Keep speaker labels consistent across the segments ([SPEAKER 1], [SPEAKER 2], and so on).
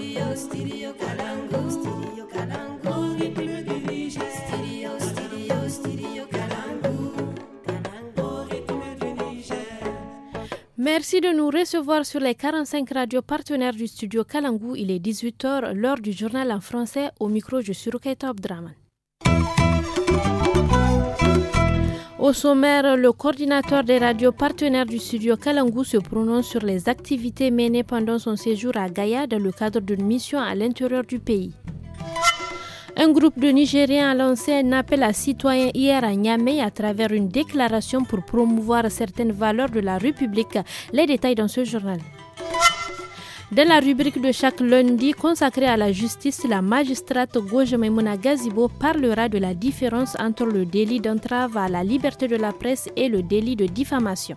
[SPEAKER 1] Merci de nous recevoir sur les 45 radios partenaires du studio Kalangu. Il est 18h, l'heure du journal en français. Au micro, je suis Rukaita Abdraman. Au sommaire, le coordinateur des radios partenaires du studio Kalangu se prononce sur les activités menées pendant son séjour à Gaïa dans le cadre d'une mission à l'intérieur du pays. Un groupe de Nigériens a lancé un appel à citoyens hier à Niamey à travers une déclaration pour promouvoir certaines valeurs de la République. Les détails dans ce journal. Dans la rubrique de chaque lundi consacrée à la justice, la magistrate Gouja Maimouna Gazibo parlera de la différence entre le délit d'entrave à la liberté de la presse et le délit de diffamation.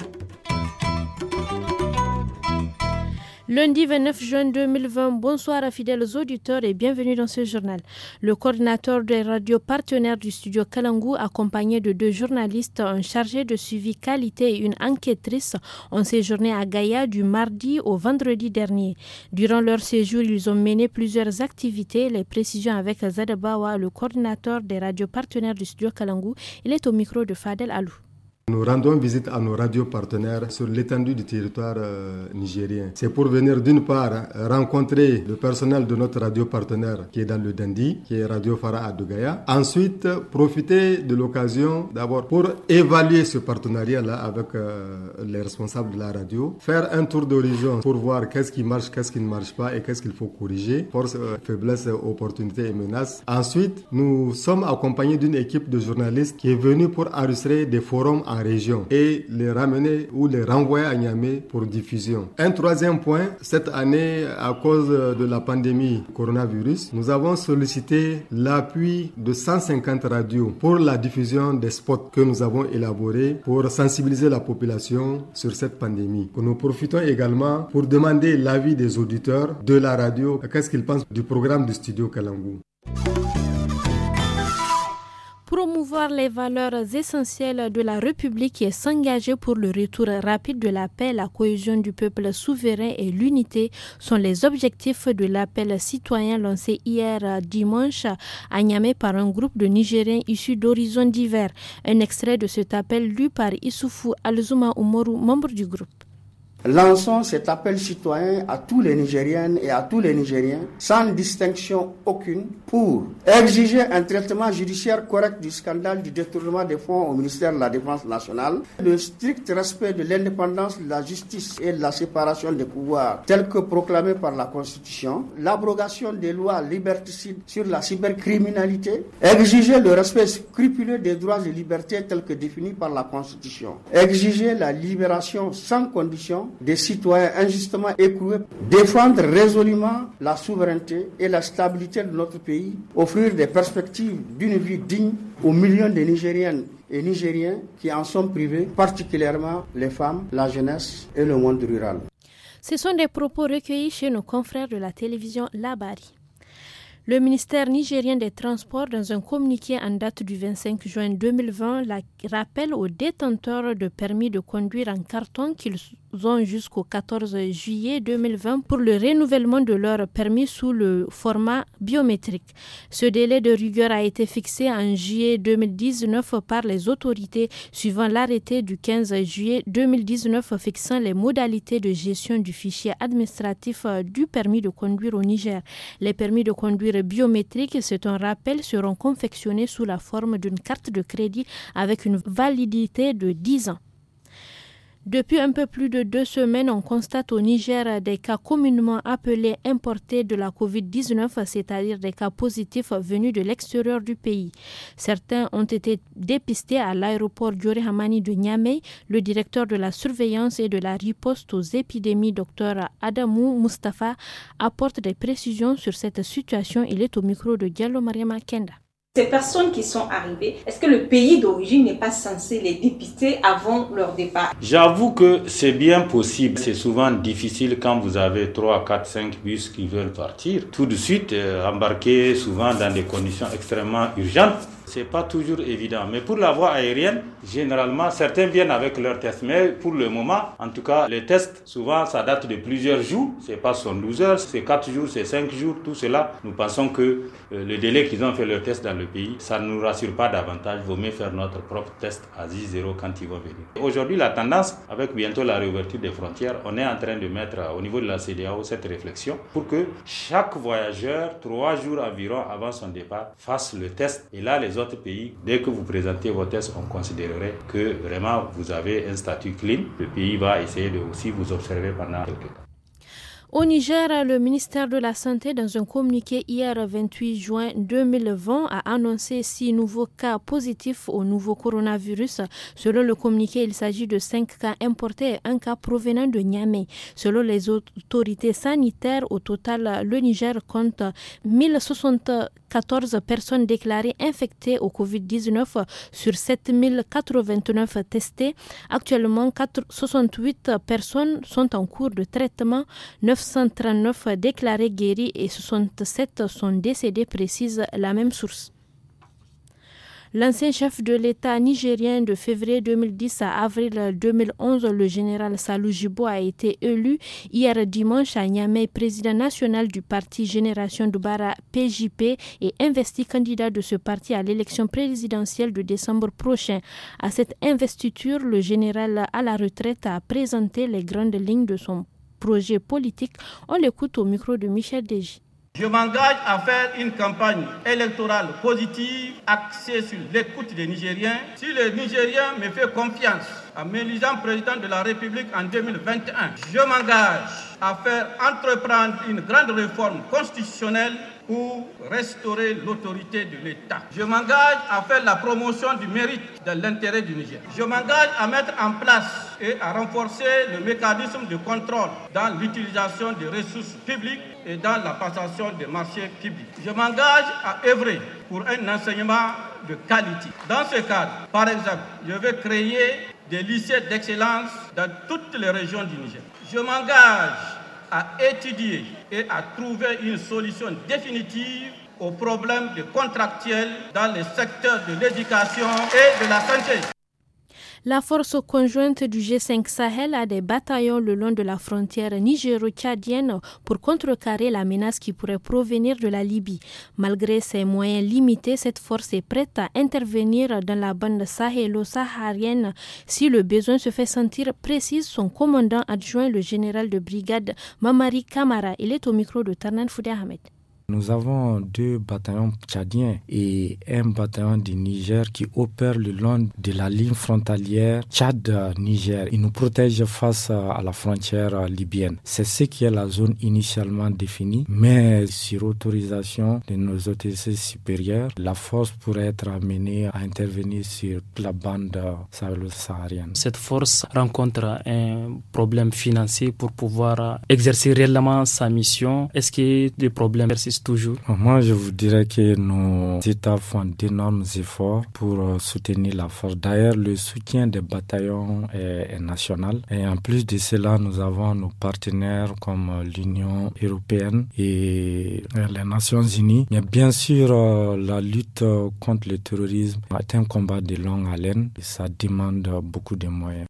[SPEAKER 1] Lundi 29 juin 2020, bonsoir à fidèles auditeurs et bienvenue dans ce journal. Le coordinateur des radios partenaires du studio Kalangu, accompagné de 2 journalistes, un chargé de suivi qualité et une enquêtrice, ont séjourné à Gaïa du mardi au vendredi dernier. Durant leur séjour, ils ont mené plusieurs activités. Les précisions avec Zadabawa, le coordinateur des radios partenaires du studio Kalangu. Il est au micro de Fadel Alou.
[SPEAKER 2] Nous rendons visite à nos radios partenaires sur l'étendue du territoire nigérien. C'est pour venir d'une part rencontrer le personnel de notre radio partenaire qui est dans le Dandi, qui est Radio Farah à Dougaïa. Ensuite, profiter de l'occasion d'abord pour évaluer ce partenariat-là avec les responsables de la radio. Faire un tour d'horizon pour voir qu'est-ce qui marche, qu'est-ce qui ne marche pas et qu'est-ce qu'il faut corriger. Force, faiblesse, opportunités et menaces. Ensuite, nous sommes accompagnés d'une équipe de journalistes qui est venue pour enregistrer des forums en région et les ramener ou les renvoyer à Niamey pour diffusion. Un troisième point, cette année, à cause de la pandémie coronavirus, nous avons sollicité l'appui de 150 radios pour la diffusion des spots que nous avons élaborés pour sensibiliser la population sur cette pandémie. Nous profitons également pour demander l'avis des auditeurs de la radio, qu'est-ce qu'ils pensent du programme du studio Kalangu.
[SPEAKER 1] Promouvoir les valeurs essentielles de la République et s'engager pour le retour rapide de la paix, la cohésion du peuple souverain et l'unité sont les objectifs de l'appel citoyen lancé hier dimanche à Niamey par un groupe de Nigériens issus d'horizons divers. Un extrait de cet appel lu par Issoufou Alzouma Oumarou, membre du groupe.
[SPEAKER 3] Lançons cet appel citoyen à tous les Nigériennes et à tous les Nigériens, sans distinction aucune, pour exiger un traitement judiciaire correct du scandale du détournement des fonds au ministère de la Défense nationale, le strict respect de l'indépendance de la justice et de la séparation des pouvoirs, tel que proclamé par la Constitution, l'abrogation des lois liberticides sur la cybercriminalité, exiger le respect scrupuleux des droits et libertés tels que définis par la Constitution, exiger la libération sans condition des citoyens injustement écroués, défendre résolument la souveraineté et la stabilité de notre pays, offrir des perspectives d'une vie digne aux millions de Nigériennes et Nigériens qui en sont privés, particulièrement les femmes, la jeunesse et le monde rural.
[SPEAKER 1] Ce sont des propos recueillis chez nos confrères de la télévision Labari. Le ministère nigérien des Transports, dans un communiqué en date du 25 juin 2020, rappelle aux détenteurs de permis de conduire en carton qu'ils ont jusqu'au 14 juillet 2020 pour le renouvellement de leur permis sous le format biométrique. Ce délai de rigueur a été fixé en juillet 2019 par les autorités suivant l'arrêté du 15 juillet 2019 fixant les modalités de gestion du fichier administratif du permis de conduire au Niger. Les permis de conduire biométriques, c'est un rappel, seront confectionnés sous la forme d'une carte de crédit avec une validité de 10 ans. Depuis un peu plus de 2 semaines, on constate au Niger des cas communément appelés importés de la COVID-19, c'est-à-dire des cas positifs venus de l'extérieur du pays. Certains ont été dépistés à l'aéroport Dioré Hamani de Niamey. Le directeur de la surveillance et de la riposte aux épidémies, Dr Adamou Mustafa, apporte des précisions sur cette situation. Il est au micro de Diallo Mariama Kenda.
[SPEAKER 4] Ces personnes qui sont arrivées, est-ce que le pays d'origine n'est pas censé les dépister avant leur départ?
[SPEAKER 5] J'avoue que c'est bien possible. C'est souvent difficile quand vous avez 3, 4, 5 bus qui veulent partir. Tout de suite, embarquer souvent dans des conditions extrêmement urgentes. c'est pas toujours évident. Mais pour la voie aérienne, généralement, certains viennent avec leurs tests. Mais pour le moment, en tout cas, les tests, souvent, ça date de plusieurs jours. C'est pas 72 heures, c'est 4 jours, c'est 5 jours. Tout cela, nous pensons que le délai qu'ils ont fait leur test dans le pays, ça ne nous rassure pas davantage. Il vaut mieux faire notre propre test à J0 quand ils vont venir. Aujourd'hui, la tendance, avec bientôt la réouverture des frontières, on est en train de mettre au niveau de la CEDEAO cette réflexion pour que chaque voyageur, 3 jours environ avant son départ, fasse le test. Et là, les autres pays, dès que vous présentez vos tests, on considérerait que vraiment vous avez un statut clean. Le pays va essayer de aussi vous observer pendant quelques temps.
[SPEAKER 1] Au Niger, le ministère de la Santé, dans un communiqué hier 28 juin 2020, a annoncé 6 nouveaux cas positifs au nouveau coronavirus. Selon le communiqué, il s'agit de 5 cas importés et 1 cas provenant de Niamey. Selon les autorités sanitaires, au total, le Niger compte 1074 personnes déclarées infectées au Covid-19 sur 7089 testées. Actuellement, 68 personnes sont en cours de traitement, 939 déclarés guéris et 67 sont décédés, précise la même source. L'ancien chef de l'État nigérien de février 2010 à avril 2011, le général Salou Jibo, a été élu hier dimanche à Niamey président national du parti Génération Doubara PJP et investi candidat de ce parti à l'élection présidentielle de décembre prochain. À cette investiture, le général à la retraite a présenté les grandes lignes de son projet politique. On l'écoute au micro de Michel Deji.
[SPEAKER 6] Je m'engage à faire une campagne électorale positive axée sur l'écoute des Nigériens. Si le Nigérien me fait confiance en m'élisant président de la République en 2021, je m'engage à faire entreprendre une grande réforme constitutionnelle pour restaurer l'autorité de l'État. Je m'engage à faire la promotion du mérite de l'intérêt du Niger. Je m'engage à mettre en place et à renforcer le mécanisme de contrôle dans l'utilisation des ressources publiques et dans la passation des marchés publics. Je m'engage à œuvrer pour un enseignement de qualité. Dans ce cadre, par exemple, je vais créer des lycées d'excellence dans toutes les régions du Niger. Je m'engage à étudier et à trouver une solution définitive aux problèmes de contractuels dans les secteurs de l'éducation et de la santé.
[SPEAKER 1] La force conjointe du G5 Sahel a des bataillons le long de la frontière nigéro-tchadienne pour contrecarrer la menace qui pourrait provenir de la Libye. Malgré ses moyens limités, cette force est prête à intervenir dans la bande sahélo-saharienne si le besoin se fait sentir, précise son commandant adjoint, le général de brigade Mamari Kamara. Il est au micro de Tarnan Foudé Ahmed.
[SPEAKER 7] Nous avons 2 bataillons tchadiens et un bataillon du Niger qui opèrent le long de la ligne frontalière Tchad-Niger. Ils nous protègent face à la frontière libyenne. C'est ce qui est la zone initialement définie, mais sur autorisation de nos autorités supérieures, la force pourrait être amenée à intervenir sur la bande sahélo-saharienne.
[SPEAKER 8] Cette force rencontre un problème financier pour pouvoir exercer réellement sa mission. Est-ce que les problèmes persistent toujours?
[SPEAKER 7] Moi, je vous dirais que nos États font d'énormes efforts pour soutenir la force. D'ailleurs, le soutien des bataillons est national. Et en plus de cela, nous avons nos partenaires comme l'Union européenne et les Nations Unies. Mais bien sûr, la lutte contre le terrorisme est un combat de longue haleine et ça demande beaucoup de moyens.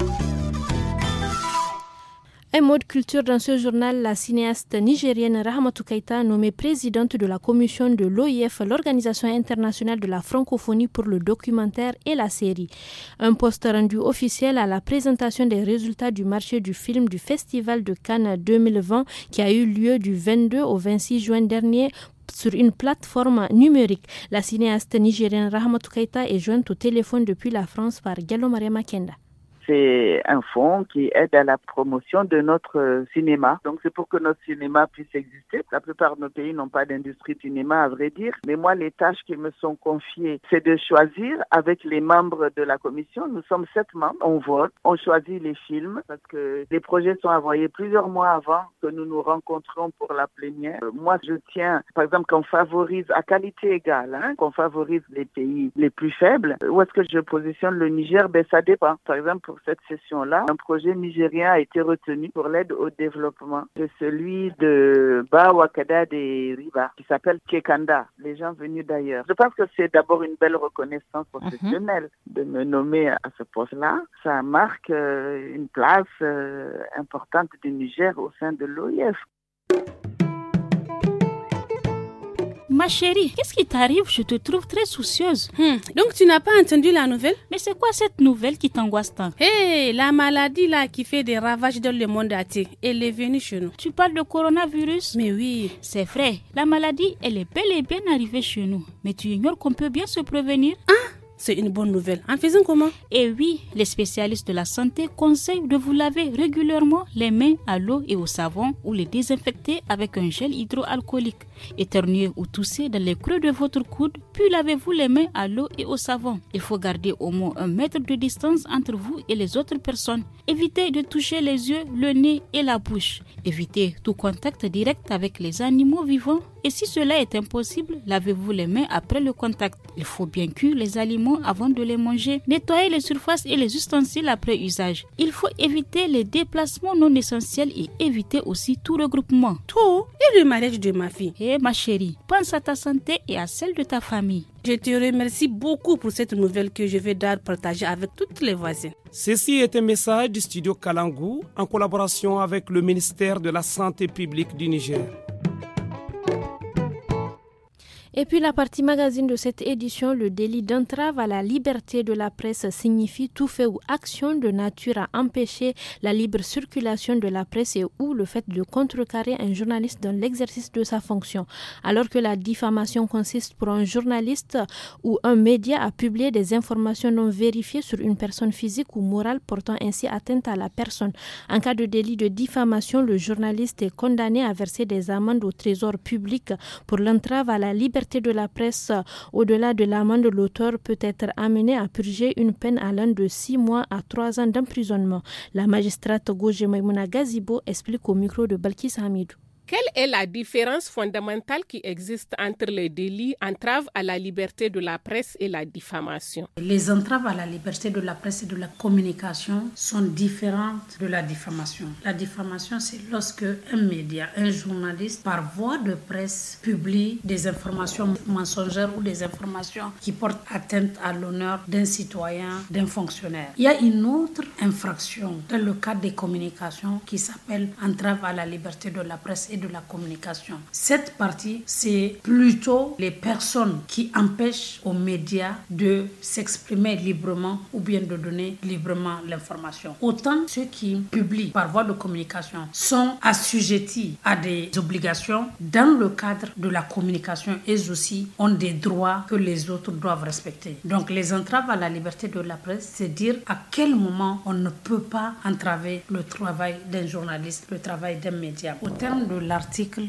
[SPEAKER 1] Un mot de culture dans ce journal, la cinéaste nigérienne Rahmatou Keïta, nommée présidente de la commission de l'OIF, l'Organisation internationale de la francophonie pour le documentaire et la série. Un poste rendu officiel à la présentation des résultats du marché du film du Festival de Cannes 2020 qui a eu lieu du 22 au 26 juin dernier sur une plateforme numérique. La cinéaste nigérienne Rahmatou Keïta est jointe au téléphone depuis la France par Gallo Maria Makenda.
[SPEAKER 9] C'est un fonds qui aide à la promotion de notre cinéma. Donc c'est pour que notre cinéma puisse exister. La plupart de nos pays n'ont pas d'industrie cinéma, à vrai dire. Mais moi, les tâches qui me sont confiées, c'est de choisir avec les membres de la commission. Nous sommes 7 membres. On vote, on choisit les films parce que les projets sont envoyés plusieurs mois avant que nous nous rencontrons pour la plénière. Moi, je tiens, par exemple, qu'on favorise à qualité égale, qu'on favorise les pays les plus faibles. Où est-ce que je positionne le Niger? Ça dépend. Par exemple, pour cette session-là, un projet nigérien a été retenu pour l'aide au développement. C'est celui de Bawakada de Riba, qui s'appelle Kekanda, les gens venus d'ailleurs. Je pense que c'est d'abord une belle reconnaissance professionnelle de me nommer à ce poste-là. Ça marque une place importante du Niger au sein de l'OIF.
[SPEAKER 10] Ma chérie, qu'est-ce qui t'arrive? Je te trouve très soucieuse.
[SPEAKER 11] Donc tu n'as pas entendu la nouvelle?
[SPEAKER 10] Mais c'est quoi cette nouvelle qui t'angoisse tant?
[SPEAKER 11] La maladie là qui fait des ravages dans le monde entier, elle est venue chez nous.
[SPEAKER 10] Tu parles de coronavirus?
[SPEAKER 11] Mais oui.
[SPEAKER 10] C'est vrai, la maladie, elle est bel et bien arrivée chez nous. Mais tu ignores qu'on peut bien se prévenir?
[SPEAKER 11] C'est une bonne nouvelle. En faisant comment?
[SPEAKER 10] Et oui, les spécialistes de la santé conseillent de vous laver régulièrement les mains à l'eau et au savon ou les désinfecter avec un gel hydroalcoolique. Éternuer ou tousser dans les creux de votre coude, puis lavez-vous les mains à l'eau et au savon. Il faut garder au moins 1 mètre de distance entre vous et les autres personnes. Évitez de toucher les yeux, le nez et la bouche. Évitez tout contact direct avec les animaux vivants. Et si cela est impossible, lavez-vous les mains après le contact. Il faut bien cuire les aliments avant de les manger. Nettoyez les surfaces et les ustensiles après usage. Il faut éviter les déplacements non essentiels et éviter aussi tout regroupement.
[SPEAKER 11] Tout? Et le mariage de ma fille?
[SPEAKER 10] Ma chérie, pense à ta santé et à celle de ta famille.
[SPEAKER 11] Je te remercie beaucoup pour cette nouvelle que je vais partager avec toutes les voisines.
[SPEAKER 12] Ceci est un message du studio Kalangu en collaboration avec le ministère de la Santé publique du Niger.
[SPEAKER 1] Et puis la partie magazine de cette édition, le délit d'entrave à la liberté de la presse signifie tout fait ou action de nature à empêcher la libre circulation de la presse et ou le fait de contrecarrer un journaliste dans l'exercice de sa fonction. Alors que la diffamation consiste pour un journaliste ou un média à publier des informations non vérifiées sur une personne physique ou morale portant ainsi atteinte à la personne. En cas de délit de diffamation, le journaliste est condamné à verser des amendes au trésor public pour l'entrave à la liberté de la presse. Au-delà de l'amende, l'auteur peut être amené à purger une peine allant de 6 mois à 3 ans d'emprisonnement. La magistrate Goje Maimouna Gazibo explique au micro de Balkis Hamidou.
[SPEAKER 13] Quelle est la différence fondamentale qui existe entre les délits entraves à la liberté de la presse et la diffamation?
[SPEAKER 14] Les entraves à la liberté de la presse et de la communication sont différentes de la diffamation. La diffamation, c'est lorsque un média, un journaliste, par voie de presse, publie des informations mensongères ou des informations qui portent atteinte à l'honneur d'un citoyen, d'un fonctionnaire. Il y a une autre infraction dans le cadre des communications qui s'appelle entrave à la liberté de la presse et de la communication. Cette partie, c'est plutôt les personnes qui empêchent aux médias de s'exprimer librement ou bien de donner librement l'information. Autant ceux qui publient par voie de communication sont assujettis à des obligations dans le cadre de la communication et aussi ont des droits que les autres doivent respecter. Donc les entraves à la liberté de la presse, c'est dire à quel moment on ne peut pas entraver le travail d'un journaliste, le travail d'un média. Au terme de l'article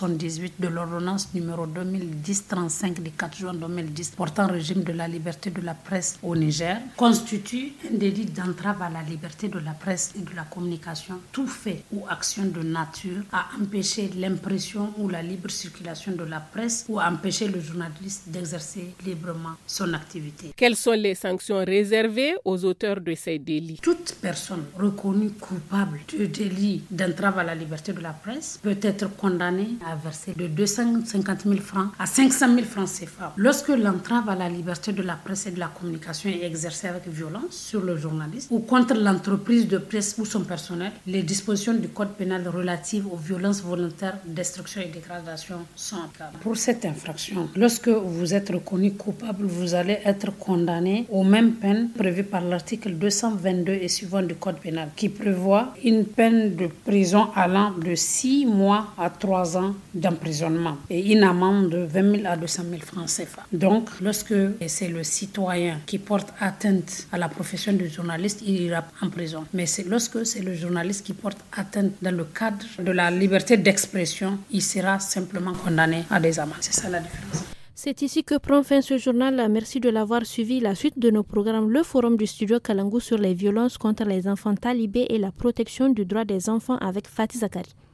[SPEAKER 14] 78 de l'ordonnance numéro 2010-35 du 4 juin 2010 portant régime de la liberté de la presse au Niger, constitue un délit d'entrave à la liberté de la presse et de la communication, tout fait ou action de nature à empêcher l'impression ou la libre circulation de la presse ou à empêcher le journaliste d'exercer librement son activité.
[SPEAKER 13] Quelles sont les sanctions réservées aux auteurs de ces délits?
[SPEAKER 14] Toute personne reconnue coupable de délit d'entrave à la liberté de la presse peut être condamné à verser de 250 000 francs à 500 000 francs CFA. Lorsque l'entrave à la liberté de la presse et de la communication est exercée avec violence sur le journaliste ou contre l'entreprise de presse ou son personnel, les dispositions du code pénal relatives aux violences volontaires, destruction et dégradation sont applicables. Pour cette infraction, lorsque vous êtes reconnu coupable, vous allez être condamné aux mêmes peines prévues par l'article 222 et suivant du code pénal, qui prévoit une peine de prison allant de 6 mois à 3 ans d'emprisonnement et une amende de 20 000 à 200 000 francs CFA. Donc, lorsque c'est le citoyen qui porte atteinte à la profession du journaliste, il ira en prison. Mais c'est lorsque c'est le journaliste qui porte atteinte dans le cadre de la liberté d'expression, il sera simplement condamné à des amendes. C'est ça la différence.
[SPEAKER 1] C'est ici que prend fin ce journal. Merci de l'avoir suivi. La suite de nos programmes, le forum du studio Kalangu sur les violences contre les enfants talibés et la protection du droit des enfants avec Fatih Zakari.